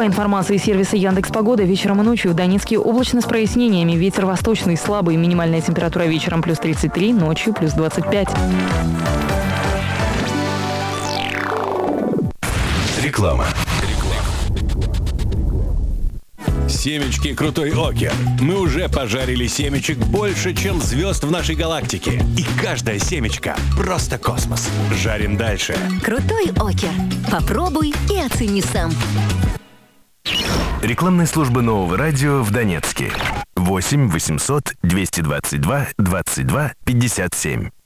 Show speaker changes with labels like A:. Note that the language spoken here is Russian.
A: По информации сервиса Яндекс.Погода, вечером и ночью в Донецке облачно с прояснениями. Ветер восточный слабый. Минимальная температура вечером плюс 33, ночью плюс 25.
B: Реклама. Семечки «Крутой Окер». Мы уже пожарили семечек больше, чем звезд в нашей галактике. И каждая семечка – просто космос. Жарим дальше.
C: «Крутой Окер». Попробуй и оцени сам.
D: Рекламная служба Нового радио в Донецке. 8 800 222 22 57.